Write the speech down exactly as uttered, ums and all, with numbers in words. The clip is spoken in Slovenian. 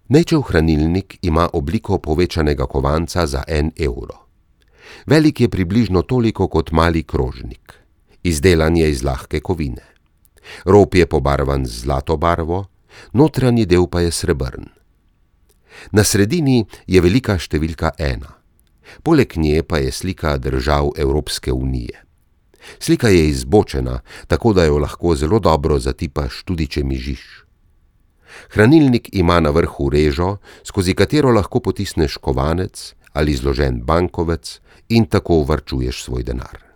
Nejčev hranilnik ima obliko povečanega kovanca za en evro. Velik je približno toliko kot mali krožnik. Izdelan je iz lahke kovine. Rob je pobarvan z zlato barvo, notranji del pa je srebrn. Na sredini je velika številka ena. Poleg nje pa je slika držav Evropske unije. Slika je izbočena, tako da jo lahko zelo dobro zatipaš, tudi če mižiš. Hranilnik ima na vrhu režo, skozi katero lahko potisneš kovanec ali zložen bankovec in tako varčuješ svoj denar.